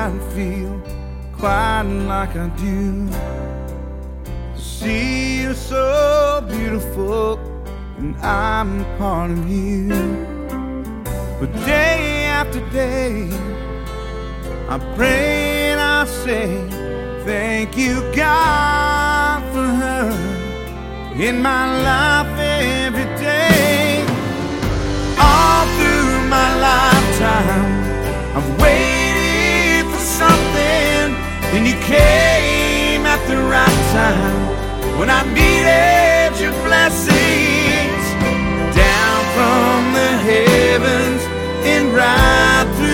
and feel quite like I do. To see you're so beautiful and I'm part of you. But day after day I pray and I say thank you, God, for her in my life every day. All through my lifetime I've waited for something, and you came at the right time when I needed your blessings down from the heavens and right through